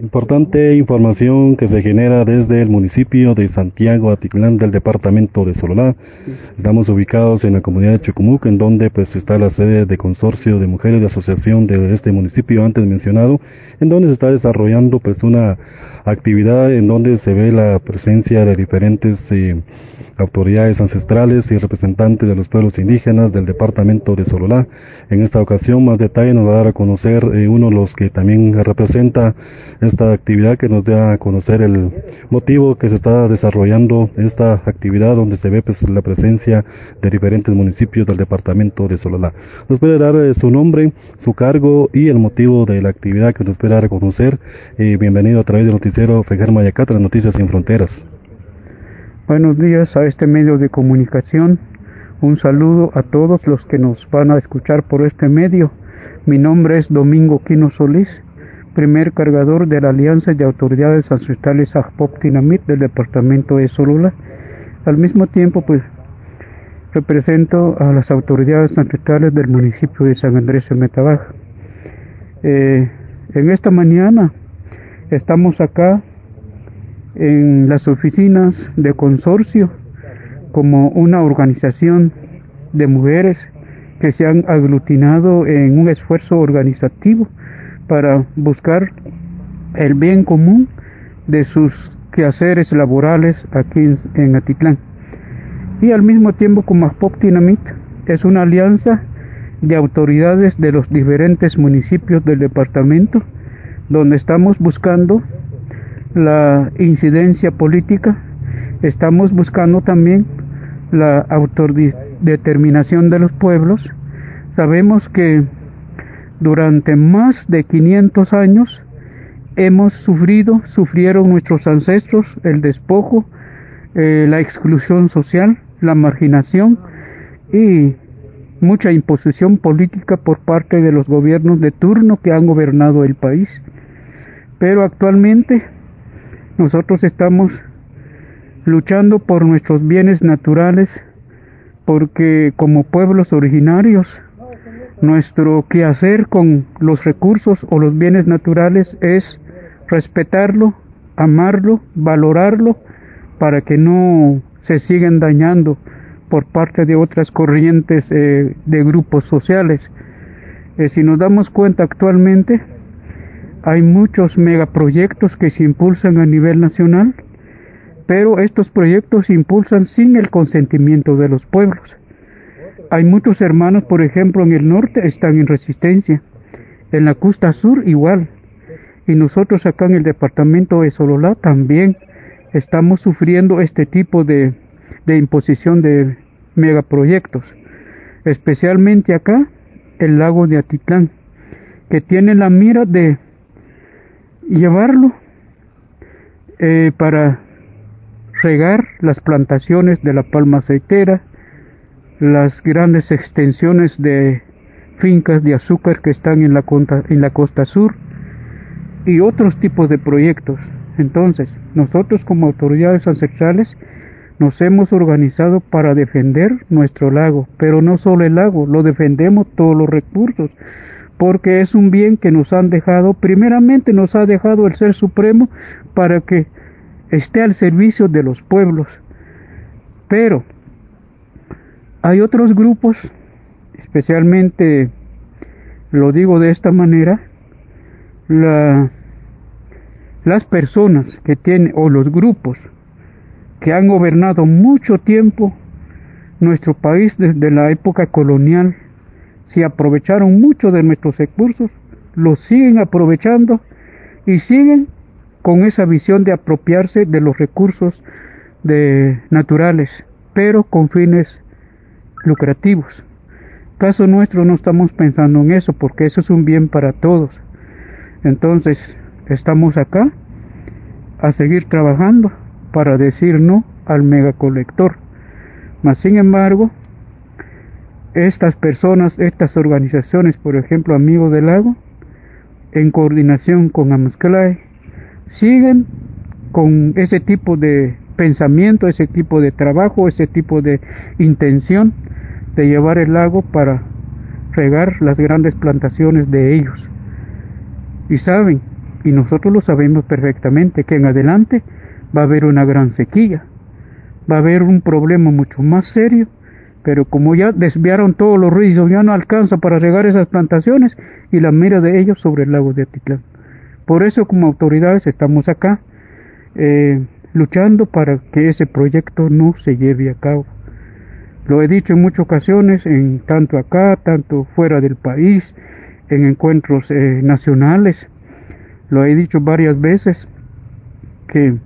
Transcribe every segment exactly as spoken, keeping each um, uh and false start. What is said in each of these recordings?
Importante información que se genera desde el municipio de Santiago Atitlán del departamento de Sololá. Estamos ubicados en la comunidad de Chucumuc, en donde pues está la sede de consorcio de mujeres de asociación de este municipio antes mencionado, en donde se está desarrollando pues una actividad en donde se ve la presencia de diferentes eh, autoridades ancestrales y representantes de los pueblos indígenas del departamento de Sololá. En esta ocasión más detalle nos va a dar a conocer eh, uno de los que también representa esta actividad, que nos da a conocer el motivo que se está desarrollando esta actividad, donde se ve pues la presencia de diferentes municipios del departamento de Sololá. Nos puede dar eh, su nombre, su cargo y el motivo de la actividad que nos puede dar a conocer. Eh, bienvenido a través del noticiero Fejer Mayacat, las noticias sin fronteras. Buenos días a este medio de comunicación. Un saludo a todos los que nos van a escuchar por este medio. Mi nombre es Domingo Quino Solís, primer cargador de la Alianza de Autoridades Ancestrales Ajpop-Tinamit del departamento de Sololá. Al mismo tiempo, pues, represento a las autoridades ancestrales del municipio de San Andrés Metabaja. Eh, en esta mañana estamos acá en las oficinas de consorcio como una organización de mujeres que se han aglutinado en un esfuerzo organizativo para buscar el bien común de sus quehaceres laborales aquí en, en Atitlán. Y al mismo tiempo, como Ajpop-Tinamit es una alianza de autoridades de los diferentes municipios del departamento, donde estamos buscando la incidencia política, estamos buscando también la autodeterminación de los pueblos. Sabemos que durante más de quinientos años hemos sufrido, sufrieron nuestros ancestros el despojo, eh, la exclusión social, la marginación y mucha imposición política por parte de los gobiernos de turno que han gobernado el país. Pero actualmente nosotros estamos luchando por nuestros bienes naturales, porque como pueblos originarios nuestro quehacer con los recursos o los bienes naturales es respetarlo, amarlo, valorarlo, para que no se sigan dañando por parte de otras corrientes eh, de grupos sociales. Eh, si nos damos cuenta, actualmente hay muchos megaproyectos que se impulsan a nivel nacional, pero estos proyectos se impulsan sin el consentimiento de los pueblos. Hay muchos hermanos, por ejemplo, en el norte están en resistencia, en la costa sur igual, y nosotros acá en el departamento de Sololá también estamos sufriendo este tipo de, de imposición de megaproyectos, especialmente acá el lago de Atitlán, que tiene la mira de llevarlo eh, para regar las plantaciones de la palma aceitera, las grandes extensiones de fincas de azúcar que están en la, costa, en la costa sur y otros tipos de proyectos. Entonces, nosotros como autoridades ancestrales nos hemos organizado para defender nuestro lago, pero no solo el lago, lo defendemos todos los recursos, porque es un bien que nos han dejado, primeramente nos ha dejado el Ser Supremo para que esté al servicio de los pueblos. Pero hay otros grupos, especialmente, lo digo de esta manera, la, las personas que tienen, o los grupos que han gobernado mucho tiempo nuestro país desde la época colonial, se aprovecharon mucho de nuestros recursos, los siguen aprovechando y siguen con esa visión de apropiarse de los recursos de, naturales, pero con fines lucrativos. Caso nuestro no estamos pensando en eso, porque eso es un bien para todos. Entonces estamos acá a seguir trabajando para decir no al megacolector. Mas sin embargo, estas personas, estas organizaciones, por ejemplo Amigos del Lago, en coordinación con Amazclay, siguen con ese tipo de pensamiento, ese tipo de trabajo, ese tipo de intención de llevar el lago para regar las grandes plantaciones de ellos. Y saben Y nosotros lo sabemos perfectamente, que en adelante va a haber una gran sequía, va a haber un problema mucho más serio, pero como ya desviaron todos los ríos, ya no alcanza para regar esas plantaciones, y la mira de ellos sobre el lago de Atitlán. Por eso, como autoridades, estamos acá, eh, luchando para que ese proyecto no se lleve a cabo. Lo he dicho en muchas ocasiones, en tanto acá, tanto fuera del país, en encuentros eh, nacionales. Lo he dicho varias veces, que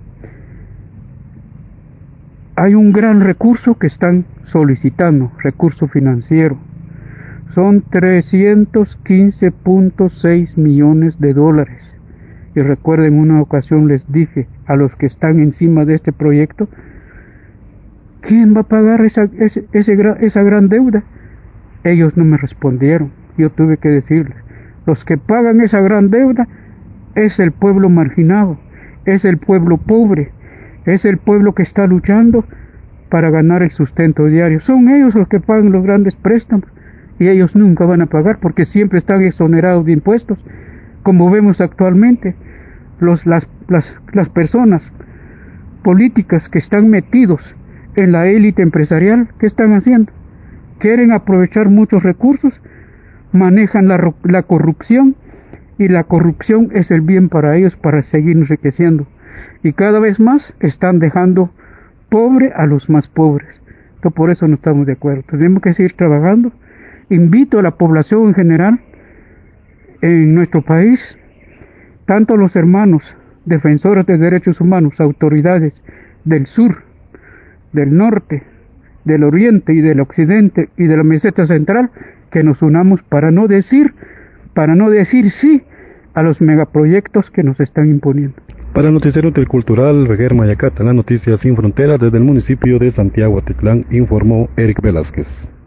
hay un gran recurso que están solicitando, recurso financiero. Son trescientos quince punto seis millones de dólares. Y recuerden, una ocasión les dije a los que están encima de este proyecto, ¿quién va a pagar esa, ese, ese, esa gran deuda? Ellos no me respondieron. Yo tuve que decirles, los que pagan esa gran deuda es el pueblo marginado, es el pueblo pobre, es el pueblo que está luchando para ganar el sustento diario. Son ellos los que pagan los grandes préstamos, y ellos nunca van a pagar porque siempre están exonerados de impuestos. Como vemos actualmente, los, las, las, las personas políticas que están metidos en la élite empresarial, ¿qué están haciendo? Quieren aprovechar muchos recursos, manejan la, la corrupción, y la corrupción es el bien para ellos, para seguir enriqueciendo. Y cada vez más están dejando pobre a los más pobres. Entonces, por eso no estamos de acuerdo. Tenemos que seguir trabajando. Invito a la población en general en nuestro país, tanto los hermanos defensores de derechos humanos, autoridades del sur, del norte, del oriente y del occidente y de la meseta central, que nos unamos para no decir, para no decir sí a los megaproyectos que nos están imponiendo. Para el noticiero intercultural Reguer Mayacata, las noticias sin fronteras desde el municipio de Santiago Atitlán, informó Eric Velázquez.